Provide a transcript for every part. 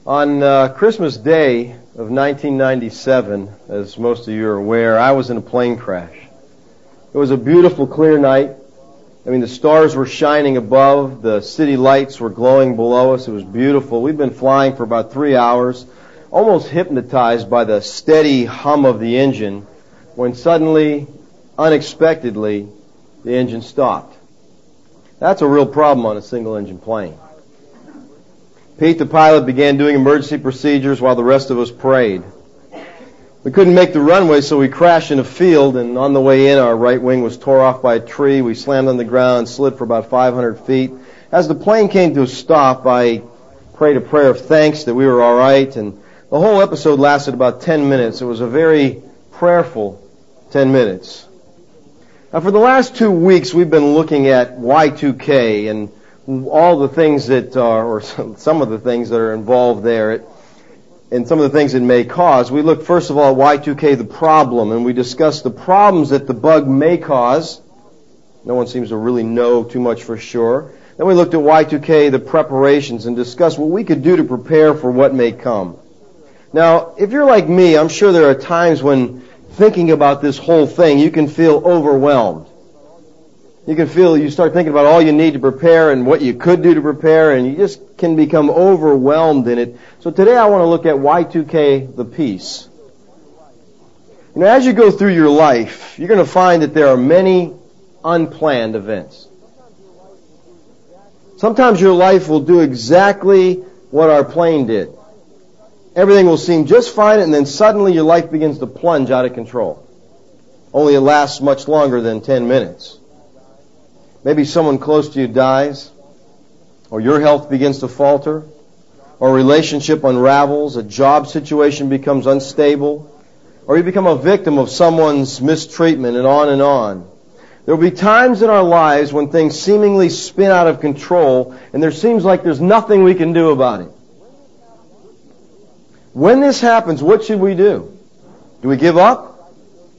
On Christmas Day of 1997, as most of you are aware, I was in a plane crash. It was a beautiful, clear night. I mean, the stars were shining above, the city lights were glowing below us. It was beautiful. We'd been flying for about 3 hours, almost hypnotized by the steady hum of the engine, when suddenly, unexpectedly, the engine stopped. That's a real problem on a single-engine plane. Pete, the pilot, began doing emergency procedures while the rest of us prayed. We couldn't make the runway, so we crashed in a field, and on the way in, our right wing was tore off by a tree. We slammed on the ground, slid for about 500 feet. As the plane came to a stop, I prayed a prayer of thanks that we were all right, and the whole episode lasted about 10 minutes. It was a very prayerful 10 minutes. Now, for the last 2 weeks, we've been looking at Y2K and all the things that are, or some of the things that are involved there, and some of the things it may cause. We looked first of all at Y2K, the problem, and we discussed the problems that the bug may cause. No one seems to really know too much for sure. Then we looked at Y2K, the preparations, and discussed what we could do to prepare for what may come. Now, if you're like me, I'm sure there are times when thinking about this whole thing, you can feel overwhelmed. You start thinking about all you need to prepare and what you could do to prepare, and you just can become overwhelmed in it. So today I want to look at Y2K, the peace. You know, as you go through your life, you're going to find that there are many unplanned events. Sometimes your life will do exactly what our plane did. Everything will seem just fine, and then suddenly your life begins to plunge out of control. Only it lasts much longer than 10 minutes. Maybe someone close to you dies, or your health begins to falter, or a relationship unravels, a job situation becomes unstable, or you become a victim of someone's mistreatment, and on and on. There will be times in our lives when things seemingly spin out of control, and there seems like there's nothing we can do about it. When this happens, what should we do? Do we give up?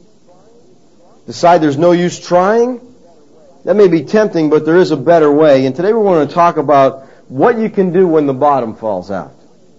Decide there's no use trying? That may be tempting, but there is a better way. And today we want to talk about what you can do when the bottom falls out.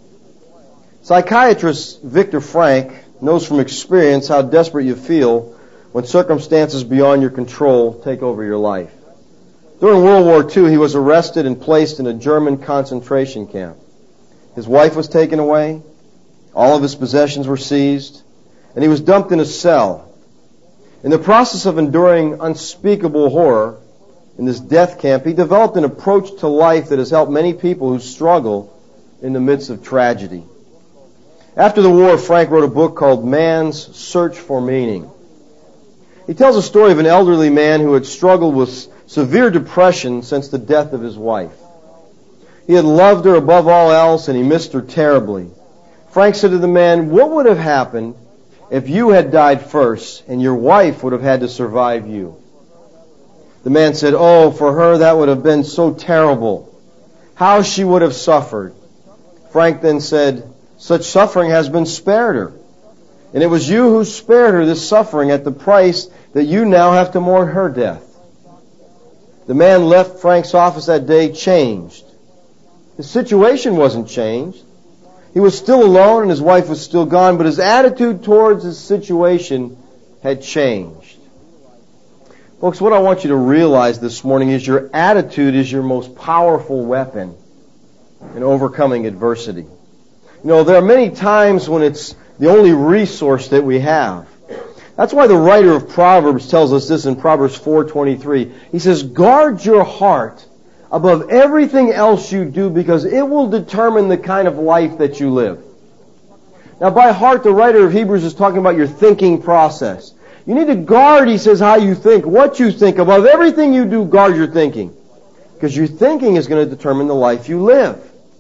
Psychiatrist Viktor Frankl knows from experience how desperate you feel when circumstances beyond your control take over your life. During World War II, he was arrested and placed in a German concentration camp. His wife was taken away, all of his possessions were seized, and he was dumped in a cell. In the process of enduring unspeakable horror in this death camp, he developed an approach to life that has helped many people who struggle in the midst of tragedy. After the war, Frank wrote a book called Man's Search for Meaning. He tells a story of an elderly man who had struggled with severe depression since the death of his wife. He had loved her above all else, and he missed her terribly. Frank said to the man, "What would have happened if you had died first and your wife would have had to survive you?" The man said, "Oh, for her that would have been so terrible. How she would have suffered." Frank then said, "Such suffering has been spared her. And it was you who spared her this suffering at the price that you now have to mourn her death." The man left Frank's office that day changed. His situation wasn't changed. He was still alone and his wife was still gone, but his attitude towards his situation had changed. Folks, what I want you to realize this morning is your attitude is your most powerful weapon in overcoming adversity. You know, there are many times when it's the only resource that we have. That's why the writer of Proverbs tells us this in Proverbs 4:23. He says, "Guard your heart above everything else you do, because it will determine the kind of life that you live." Now, by heart, the writer of Hebrews is talking about your thinking process. You need to guard, he says, how you think, what you think. Above everything you do, guard your thinking, because your thinking is going to determine the life you live.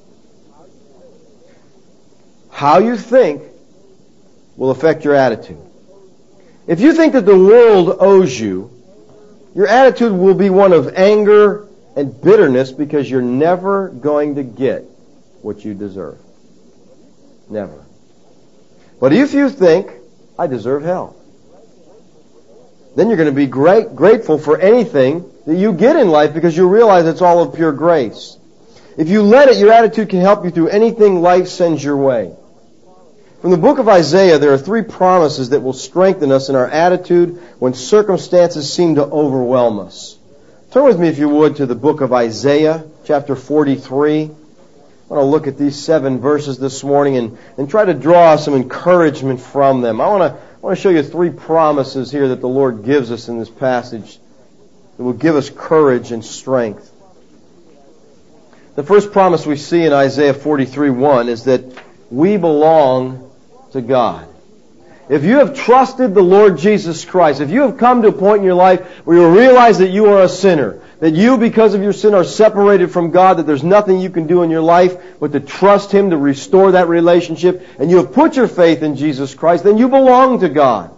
How you think will affect your attitude. If you think that the world owes you, your attitude will be one of anger and bitterness, because you're never going to get what you deserve. Never. But if you think, "I deserve hell," then you're going to be grateful for anything that you get in life, because you realize it's all of pure grace. If you let it, your attitude can help you through anything life sends your way. From the book of Isaiah, there are 3 promises that will strengthen us in our attitude when circumstances seem to overwhelm us. Turn with me, if you would, to the book of Isaiah, chapter 43. I want to look at these 7 verses this morning and try to draw some encouragement from them. I want to show you 3 promises here that the Lord gives us in this passage that will give us courage and strength. The first promise we see in Isaiah 43:1 is that we belong to God. If you have trusted the Lord Jesus Christ, if you have come to a point in your life where you realize that you are a sinner, that you, because of your sin, are separated from God, that there's nothing you can do in your life but to trust Him to restore that relationship, and you have put your faith in Jesus Christ, then you belong to God.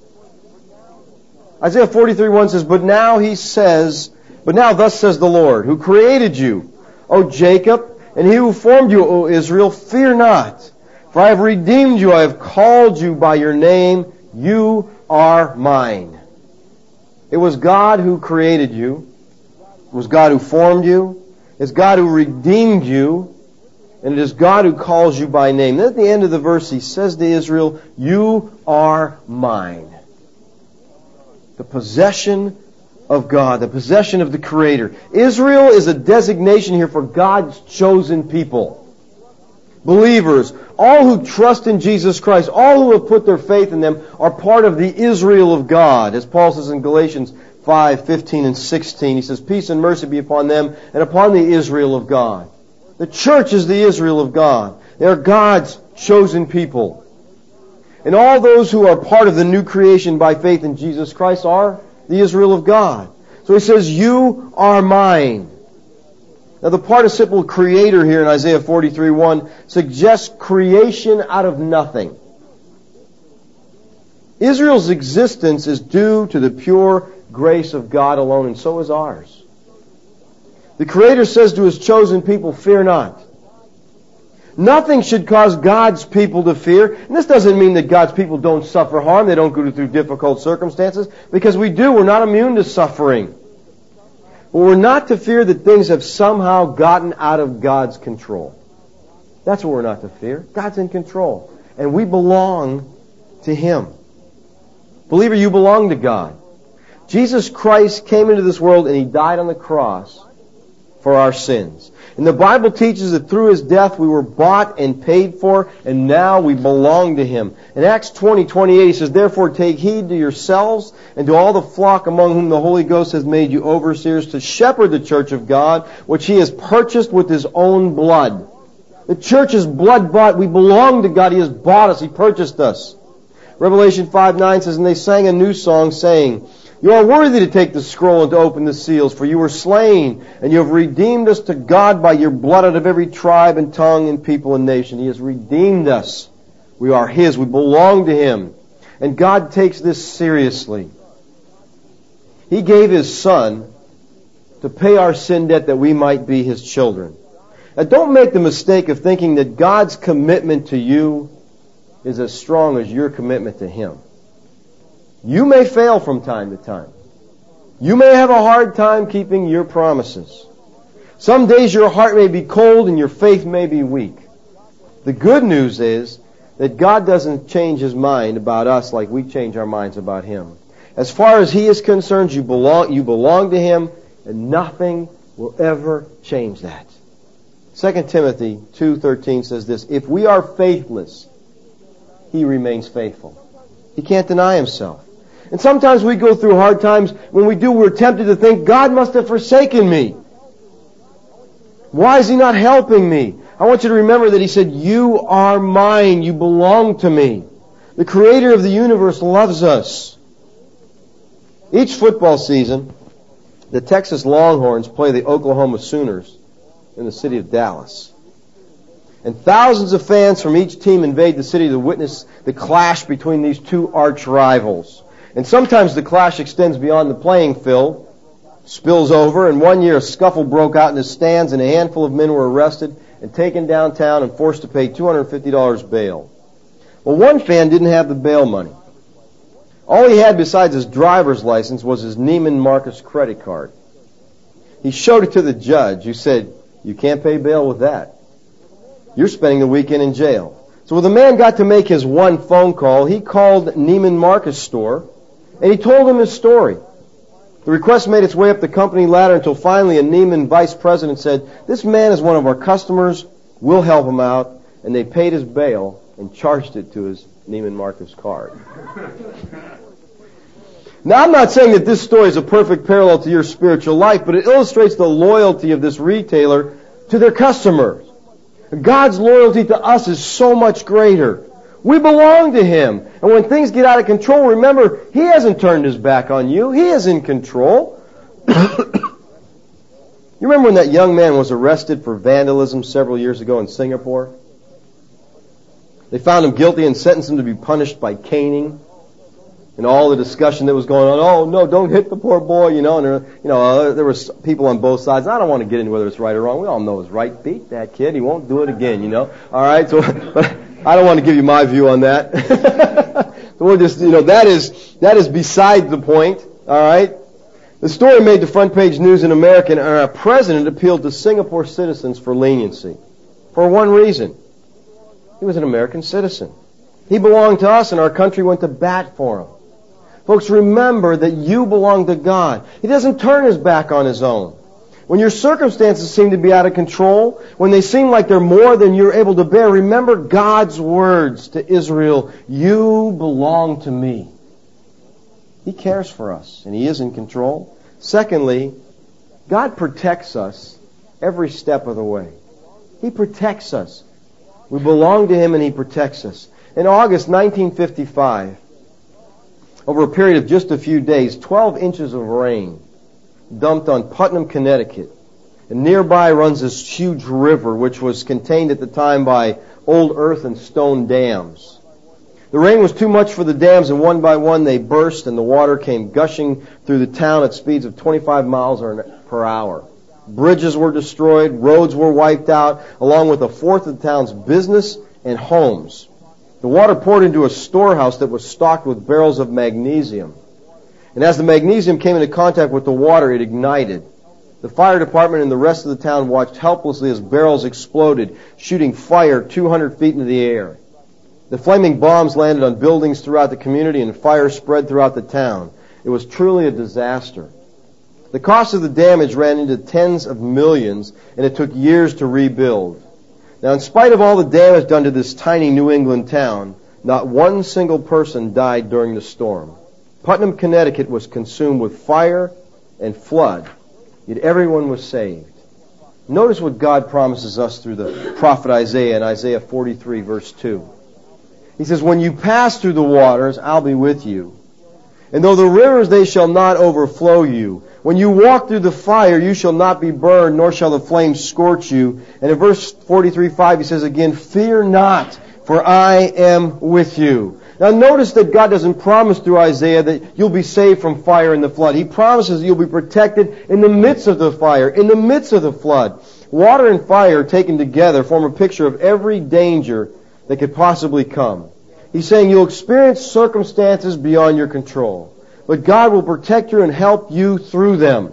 Isaiah 43:1 says, But now thus says the Lord, who created you, O Jacob, and He who formed you, O Israel, fear not. For I have redeemed you, I have called you by your name, you are mine. It was God who created you. It was God who formed you. It's God who redeemed you. And it is God who calls you by name. Then at the end of the verse, He says to Israel, you are mine. The possession of God, the possession of the Creator. Israel is a designation here for God's chosen people. Believers, all who trust in Jesus Christ, all who have put their faith in them, are part of the Israel of God. As Paul says in Galatians 5:15 and 16, he says, peace and mercy be upon them and upon the Israel of God. The church is the Israel of God. They are God's chosen people. And all those who are part of the new creation by faith in Jesus Christ are the Israel of God. So he says, you are mine. Now the participle creator here in Isaiah 43:1 suggests creation out of nothing. Israel's existence is due to the pure grace of God alone, and so is ours. The Creator says to His chosen people, fear not. Nothing should cause God's people to fear. And this doesn't mean that God's people don't suffer harm, they don't go through difficult circumstances, because we do. We're not immune to suffering. But we're not to fear that things have somehow gotten out of God's control. That's what we're not to fear. God's in control. And we belong to Him. Believer, you belong to God. Jesus Christ came into this world and He died on the cross for our sins. And the Bible teaches that through His death we were bought and paid for, and now we belong to Him. In Acts 20:28 He says, therefore take heed to yourselves and to all the flock among whom the Holy Ghost has made you overseers to shepherd the church of God, which He has purchased with His own blood. The church is blood bought. We belong to God. He has bought us. He purchased us. Revelation 5:9 says, and they sang a new song saying, you are worthy to take the scroll and to open the seals, for you were slain, and you have redeemed us to God by your blood out of every tribe and tongue and people and nation. He has redeemed us. We are His. We belong to Him. And God takes this seriously. He gave His Son to pay our sin debt that we might be His children. Now don't make the mistake of thinking that God's commitment to you is as strong as your commitment to Him. You may fail from time to time. You may have a hard time keeping your promises. Some days your heart may be cold and your faith may be weak. The good news is that God doesn't change His mind about us like we change our minds about Him. As far as He is concerned, you belong to Him, and nothing will ever change that. 2 Timothy 2:13 says this, if we are faithless, He remains faithful. He can't deny Himself. And sometimes we go through hard times. When we do, we're tempted to think, God must have forsaken me. Why is He not helping me? I want you to remember that He said, you are mine. You belong to me. The Creator of the universe loves us. Each football season, the Texas Longhorns play the Oklahoma Sooners in the city of Dallas. And thousands of fans from each team invade the city to witness the clash between these two arch rivals. And sometimes the clash extends beyond the playing field, spills over, and one year a scuffle broke out in the stands and a handful of men were arrested and taken downtown and forced to pay $250 bail. Well, one fan didn't have the bail money. All he had besides his driver's license was his Neiman Marcus credit card. He showed it to the judge, who said, You can't pay bail with that. You're spending the weekend in jail. So when the man got to make his one phone call, he called Neiman Marcus store, and he told him his story. The request made its way up the company ladder until finally a Neiman vice president said, "This man is one of our customers. We'll help him out." And they paid his bail and charged it to his Neiman Marcus card. Now, I'm not saying that this story is a perfect parallel to your spiritual life, but it illustrates the loyalty of this retailer to their customers. God's loyalty to us is so much greater. We belong to Him. And when things get out of control, remember, He hasn't turned His back on you. He is in control. You remember when that young man was arrested for vandalism several years ago in Singapore? They found him guilty and sentenced him to be punished by caning. And all the discussion that was going on, oh, no, don't hit the poor boy, and there was people on both sides. I don't want to get into whether it's right or wrong. We all know it's right. Beat that kid. He won't do it again, All right, so but I don't want to give you my view on that. So we'll just, that is beside the point, all right? The story made the front page news in America, and our president appealed to Singapore citizens for leniency. For one reason. He was an American citizen. He belonged to us, and our country went to bat for him. Folks, remember that you belong to God. He doesn't turn His back on His own. When your circumstances seem to be out of control, when they seem like they're more than you're able to bear, remember God's words to Israel, "You belong to me." He cares for us, and He is in control. Secondly, God protects us every step of the way. He protects us. We belong to Him, and He protects us. In August 1955, over a period of just a few days, 12 inches of rain dumped on Putnam, Connecticut. And nearby runs this huge river, which was contained at the time by old earth and stone dams. The rain was too much for the dams, and one by one they burst, and the water came gushing through the town at speeds of 25 miles per hour. Bridges were destroyed, roads were wiped out, along with a fourth of the town's business and homes. The water poured into a storehouse that was stocked with barrels of magnesium. And as the magnesium came into contact with the water, it ignited. The fire department and the rest of the town watched helplessly as barrels exploded, shooting fire 200 feet into the air. The flaming bombs landed on buildings throughout the community, and fire spread throughout the town. It was truly a disaster. The cost of the damage ran into tens of millions, and it took years to rebuild. Now, in spite of all the damage done to this tiny New England town, not one single person died during the storm. Putnam, Connecticut was consumed with fire and flood, yet everyone was saved. Notice what God promises us through the prophet Isaiah in Isaiah 43, verse 2. He says, "When you pass through the waters, I'll be with you. And though the rivers, they shall not overflow you. When you walk through the fire, you shall not be burned, nor shall the flames scorch you." And in verse 43:5, he says again, "Fear not, for I am with you." Now notice that God doesn't promise through Isaiah that you'll be saved from fire and the flood. He promises that you'll be protected in the midst of the fire, in the midst of the flood. Water and fire taken together form a picture of every danger that could possibly come. He's saying you'll experience circumstances beyond your control, but God will protect you and help you through them.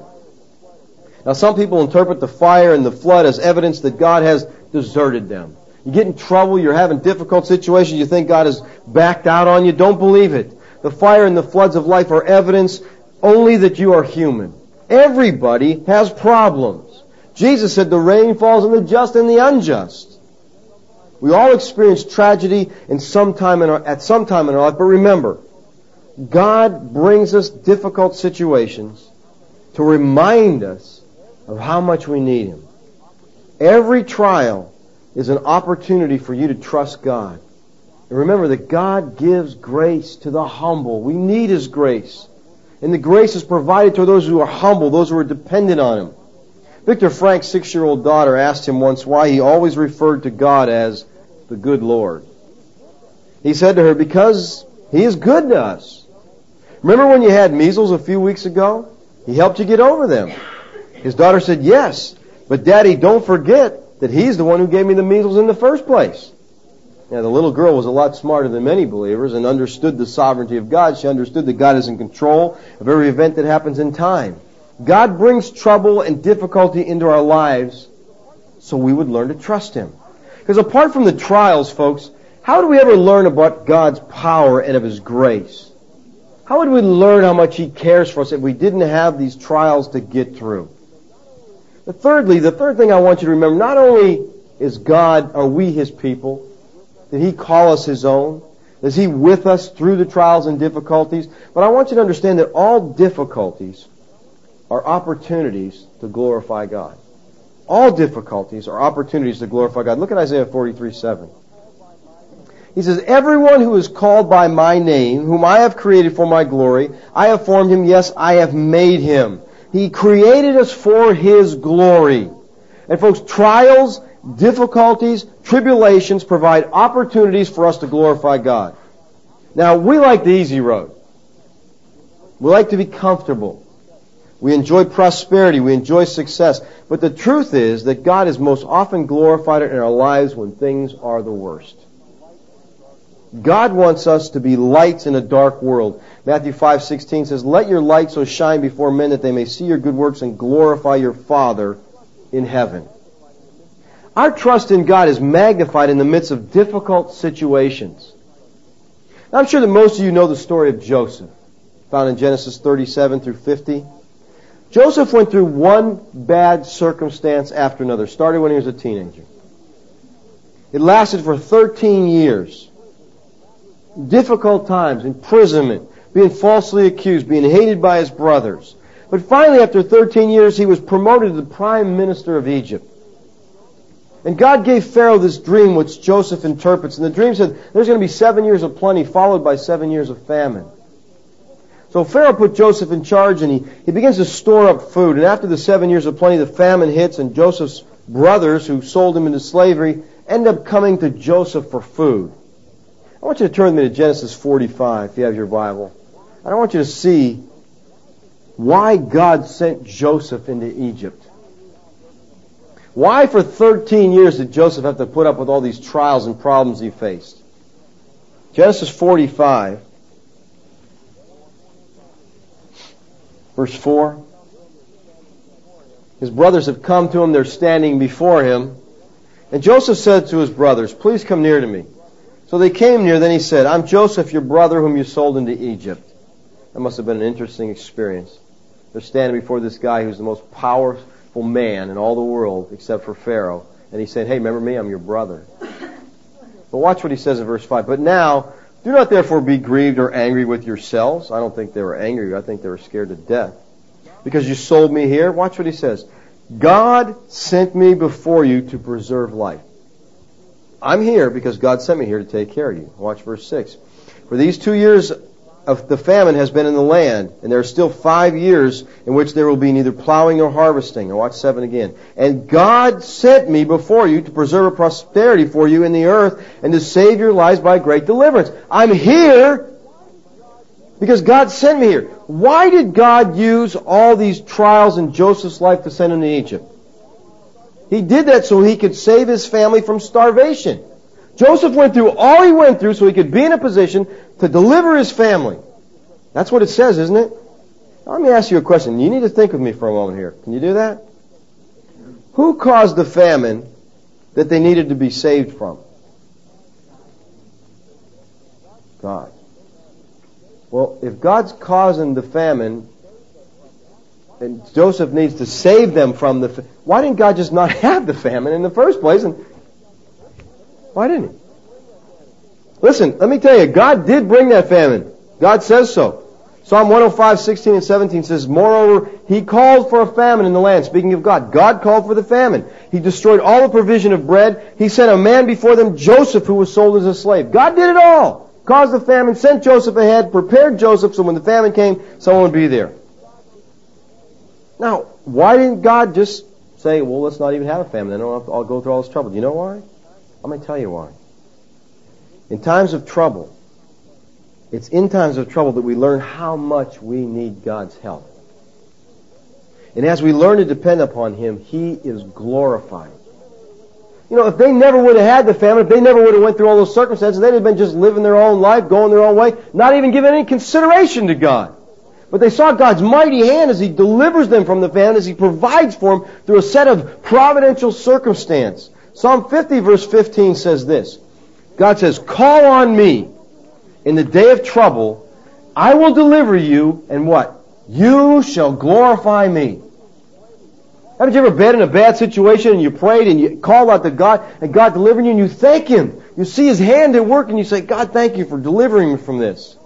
Now, some people interpret the fire and the flood as evidence that God has deserted them. You get in trouble, you're having difficult situations, you think God has backed out on you. Don't believe it. The fire and the floods of life are evidence only that you are human. Everybody has problems. Jesus said the rain falls on the just and the unjust. We all experience tragedy at some time in our life, but remember, God brings us difficult situations to remind us of how much we need Him. Every trial is an opportunity for you to trust God. And remember that God gives grace to the humble. We need His grace. And the grace is provided to those who are humble, those who are dependent on Him. Victor Frank's 6-year-old daughter asked him once why he always referred to God as the good Lord. He said to her, "Because He is good to us. Remember when you had measles a few weeks ago? He helped you get over them." His daughter said, "Yes, but Daddy, don't forget that He's the one who gave me the measles in the first place." Now, the little girl was a lot smarter than many believers and understood the sovereignty of God. She understood that God is in control of every event that happens in time. God brings trouble and difficulty into our lives so we would learn to trust Him. Because apart from the trials, folks, how do we ever learn about God's power and of His grace? How would we learn how much He cares for us if we didn't have these trials to get through? The third thing I want you to remember, not only are we His people, did He call us His own? Is He with us through the trials and difficulties? But I want you to understand that all difficulties are opportunities to glorify God. All difficulties are opportunities to glorify God. Look at Isaiah 43:7. He says, everyone who is called by my name, whom I have created for my glory, I have formed him, yes, I have made him. He created us for His glory. And folks, trials, difficulties, tribulations provide opportunities for us to glorify God. Now, we like the easy road. We like to be comfortable. We enjoy prosperity. We enjoy success. But the truth is that God is most often glorified in our lives when things are the worst. God wants us to be lights in a dark world. Matthew 5:16 says, let your light so shine before men that they may see your good works and glorify your Father in heaven. Our trust in God is magnified in the midst of difficult situations. Now, I'm sure that most of you know the story of Joseph, found in Genesis 37 through 50. Joseph went through one bad circumstance after another. Started when he was a teenager. It lasted for 13 years. Difficult times, imprisonment, being falsely accused, being hated by his brothers. But finally, after 13 years, he was promoted to the prime minister of Egypt. And God gave Pharaoh this dream which Joseph interprets. And the dream said there's going to be 7 years of plenty followed by 7 years of famine. So Pharaoh put Joseph in charge and he begins to store up food. And after the 7 years of plenty, the famine hits and Joseph's brothers who sold him into slavery end up coming to Joseph for food. I want you to turn with me to Genesis 45 if you have your Bible. And I want you to see why God sent Joseph into Egypt. Why for 13 years did Joseph have to put up with all these trials and problems he faced? Genesis 45, verse 4. His brothers have come to him, they're standing before him. And Joseph said to his brothers, please come near to me. So they came near, then he said, I'm Joseph, your brother, whom you sold into Egypt. That must have been an interesting experience. They're standing before this guy who's the most powerful man in all the world, except for Pharaoh. And he said, hey, remember me? I'm your brother. But watch what he says in verse 5. But now, do not therefore be grieved or angry with yourselves. I don't think they were angry. I think they were scared to death. Because you sold me here. Watch what he says. God sent me before you to preserve life. I'm here because God sent me here to take care of you. Watch verse 6. For these 2 years of the famine has been in the land, and there are still 5 years in which there will be neither plowing nor harvesting. Now watch 7 again. And God sent me before you to preserve a prosperity for you in the earth and to save your lives by great deliverance. I'm here because God sent me here. Why did God use all these trials in Joseph's life to send him to Egypt? He did that so he could save his family from starvation. Joseph went through all he went through so he could be in a position to deliver his family. That's what it says, isn't it? Now, let me ask you a question. You need to think with me for a moment here. Can you do that? Who caused the famine that they needed to be saved from? God. Well, if God's causing the famine, and Joseph needs to save them from the famine, why didn't God just not have the famine in the first place? And why didn't He? Listen, let me tell you, God did bring that famine. God says so. Psalm 105, 16 and 17 says, moreover, He called for a famine in the land. Speaking of God, God called for the famine. He destroyed all the provision of bread. He sent a man before them, Joseph, who was sold as a slave. God did it all. Caused the famine, sent Joseph ahead, prepared Joseph so when the famine came, someone would be there. Now, why didn't God just say, well, let's not even have a famine, then I'll go through all this trouble? Do you know why? I'm going to tell you why. In times of trouble, it's in times of trouble that we learn how much we need God's help. And as we learn to depend upon Him, He is glorified. You know, if they never would have had the famine, if they never would have went through all those circumstances, they'd have been just living their own life, going their own way, not even giving any consideration to God. But they saw God's mighty hand as He delivers them from the famine, as He provides for them through a set of providential circumstance. Psalm 50 verse 15 says this. God says, "Call on me in the day of trouble. I will deliver you, and what? You shall glorify me." Haven't you ever been in a bad situation and you prayed and you called out to God and God delivered you and you thank Him? You see His hand at work and you say, "God, thank you for delivering me from this."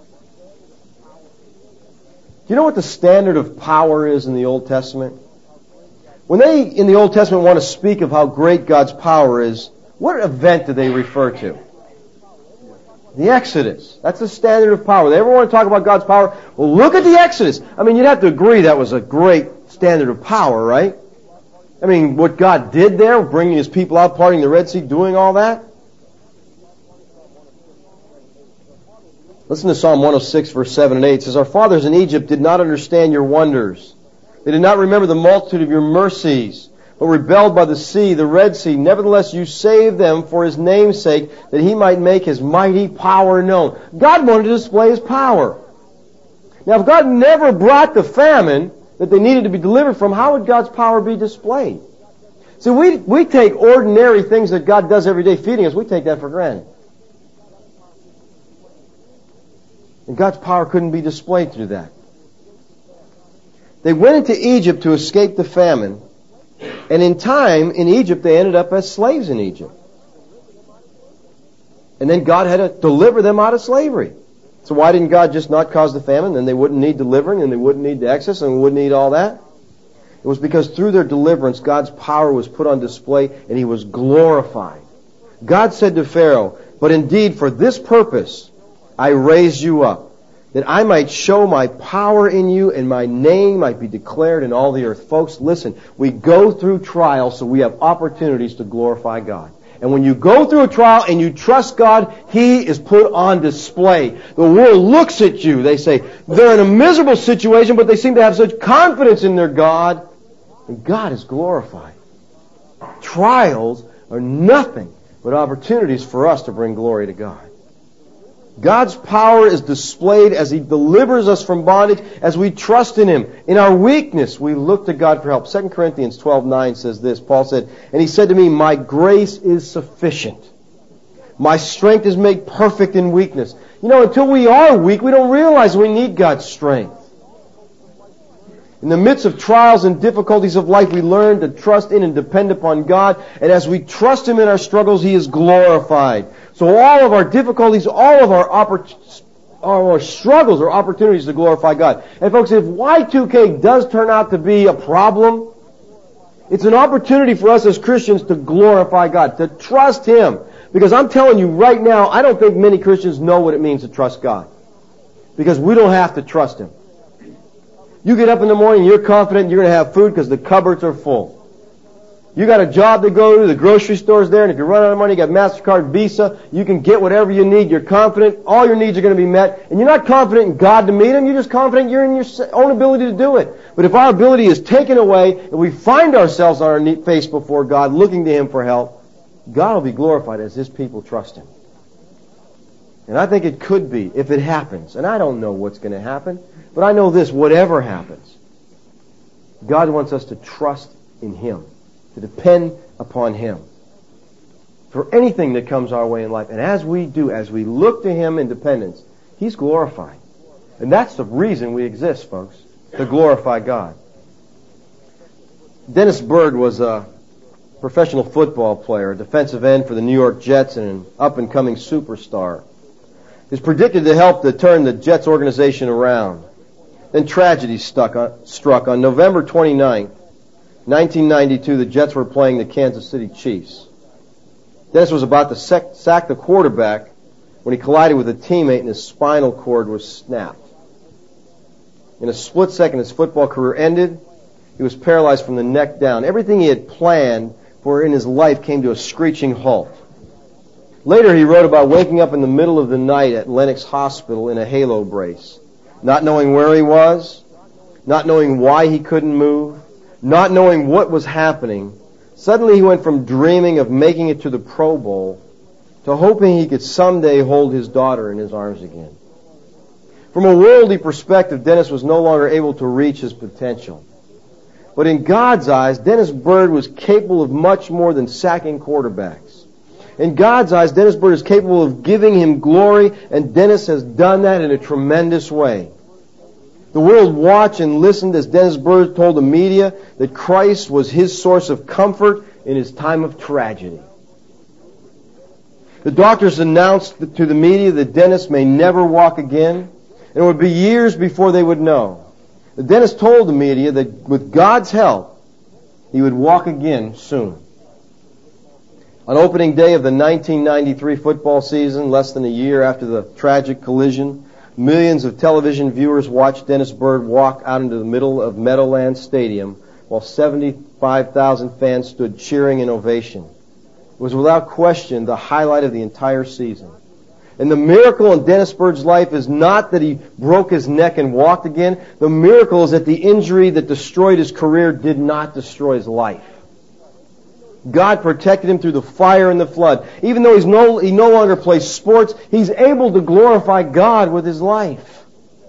Do you know what the standard of power is in the Old Testament? When they, in the Old Testament, want to speak of how great God's power is, what event do they refer to? The Exodus. That's the standard of power. They ever want to talk about God's power? Well, look at the Exodus. I mean, you'd have to agree that was a great standard of power, right? I mean, what God did there, bringing His people out, parting the Red Sea, doing all that. Listen to Psalm 106, verse 7 and 8. It says, "Our fathers in Egypt did not understand your wonders. They did not remember the multitude of your mercies, but rebelled by the sea, the Red Sea. Nevertheless, you saved them for His name's sake, that He might make His mighty power known." God wanted to display His power. Now, if God never brought the famine that they needed to be delivered from, how would God's power be displayed? See, we take ordinary things that God does every day, feeding us, we take that for granted. And God's power couldn't be displayed through that. They went into Egypt to escape the famine, and in time, in Egypt, they ended up as slaves in Egypt. And then God had to deliver them out of slavery. So why didn't God just not cause the famine? Then they wouldn't need delivering, and they wouldn't need the Exodus, and wouldn't need all that. It was because through their deliverance, God's power was put on display, and He was glorified. God said to Pharaoh, "But indeed, for this purpose, I raised you up, that I might show my power in you and my name might be declared in all the earth." Folks, listen, we go through trials so we have opportunities to glorify God. And when you go through a trial and you trust God, He is put on display. The world looks at you. They say, they're in a miserable situation, but they seem to have such confidence in their God. And God is glorified. Trials are nothing but opportunities for us to bring glory to God. God's power is displayed as He delivers us from bondage, as we trust in Him. In our weakness, we look to God for help. 2 Corinthians 12:9 says this. Paul said, "And He said to me, my grace is sufficient. My strength is made perfect in weakness." You know, until we are weak, we don't realize we need God's strength. In the midst of trials and difficulties of life, we learn to trust in and depend upon God. And as we trust Him in our struggles, He is glorified. So all of our difficulties, all of our struggles are opportunities to glorify God. And folks, if Y2K does turn out to be a problem, it's an opportunity for us as Christians to glorify God, to trust Him. Because I'm telling you right now, I don't think many Christians know what it means to trust God. Because we don't have to trust Him. You get up in the morning, you're confident you're going to have food because the cupboards are full. You got a job to go to, the grocery store's there, and if you run out of money, you got MasterCard, Visa, you can get whatever you need, you're confident, all your needs are going to be met, and you're not confident in God to meet them, you're just confident you're in your own ability to do it. But if our ability is taken away, and we find ourselves on our face before God, looking to Him for help, God will be glorified as His people trust Him. And I think it could be, if it happens, and I don't know what's going to happen, but I know this, whatever happens, God wants us to trust in Him, to depend upon Him for anything that comes our way in life. And as we do, as we look to Him in dependence, He's glorified. And that's the reason we exist, folks, to glorify God. Dennis Byrd was a professional football player, a defensive end for the New York Jets and an up-and-coming superstar. He was predicted to help to turn the Jets organization around. Then tragedy struck on November 29th, 1992. The Jets were playing the Kansas City Chiefs. Dennis was about to sack the quarterback when he collided with a teammate and his spinal cord was snapped. In a split second, his football career ended. He was paralyzed from the neck down. Everything he had planned for in his life came to a screeching halt. Later, he wrote about waking up in the middle of the night at Lenox Hospital in a halo brace, not knowing where he was, not knowing why he couldn't move, not knowing what was happening. Suddenly he went from dreaming of making it to the Pro Bowl to hoping he could someday hold his daughter in his arms again. From a worldly perspective, Dennis was no longer able to reach his potential. But in God's eyes, Dennis Byrd was capable of much more than sacking quarterbacks. In God's eyes, Dennis Byrd is capable of giving Him glory, and Dennis has done that in a tremendous way. The world watched and listened as Dennis Byrd told the media that Christ was his source of comfort in his time of tragedy. The doctors announced to the media that Dennis may never walk again, and it would be years before they would know. But Dennis told the media that with God's help, he would walk again soon. On opening day of the 1993 football season, less than a year after the tragic collision, millions of television viewers watched Dennis Byrd walk out into the middle of Meadowlands Stadium while 75,000 fans stood cheering in ovation. It was without question the highlight of the entire season. And the miracle in Dennis Byrd's life is not that he broke his neck and walked again. The miracle is that the injury that destroyed his career did not destroy his life. God protected him through the fire and the flood. Even though he no longer plays sports, he's able to glorify God with his life.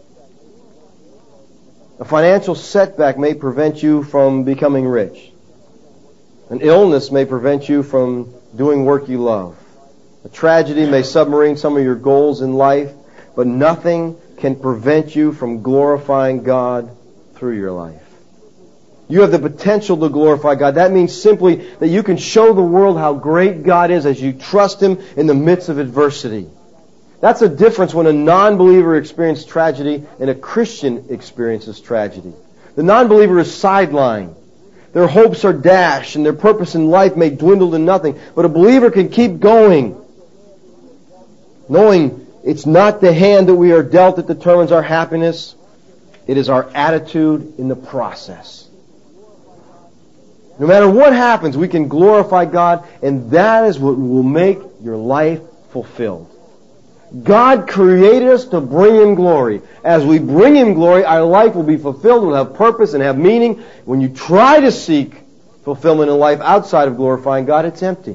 A financial setback may prevent you from becoming rich. An illness may prevent you from doing work you love. A tragedy may submarine some of your goals in life, but nothing can prevent you from glorifying God through your life. You have the potential to glorify God. That means simply that you can show the world how great God is as you trust Him in the midst of adversity. That's the difference when a non-believer experiences tragedy and a Christian experiences tragedy. The non-believer is sidelined. Their hopes are dashed and their purpose in life may dwindle to nothing. But a believer can keep going, knowing it's not the hand that we are dealt that determines our happiness. It is our attitude in the process. No matter what happens, we can glorify God, and that is what will make your life fulfilled. God created us to bring Him glory. As we bring Him glory, our life will be fulfilled, will have purpose and have meaning. When you try to seek fulfillment in life outside of glorifying God, it's empty.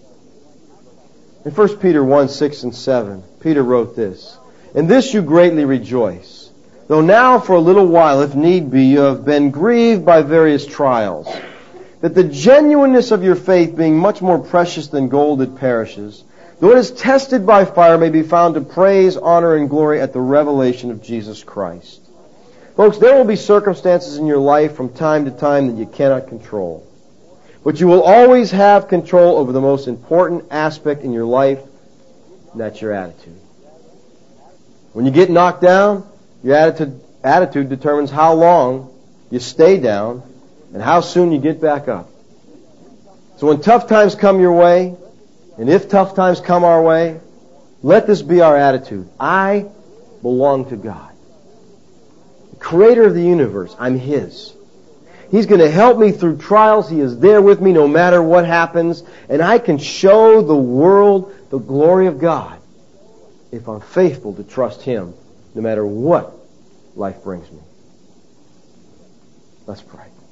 In 1 Peter 1, 6 and 7, Peter wrote this, "In this you greatly rejoice, though now for a little while, if need be, you have been grieved by various trials, that the genuineness of your faith, being much more precious than gold that perishes, though it is tested by fire, may be found to praise, honor, and glory at the revelation of Jesus Christ." Folks, there will be circumstances in your life from time to time that you cannot control. But you will always have control over the most important aspect in your life, and that's your attitude. When you get knocked down, your attitude determines how long you stay down and how soon you get back up. So when tough times come your way, and if tough times come our way, let this be our attitude. I belong to God. The Creator of the universe, I'm His. He's going to help me through trials. He is there with me no matter what happens. And I can show the world the glory of God if I'm faithful to trust Him no matter what life brings me. Let's pray.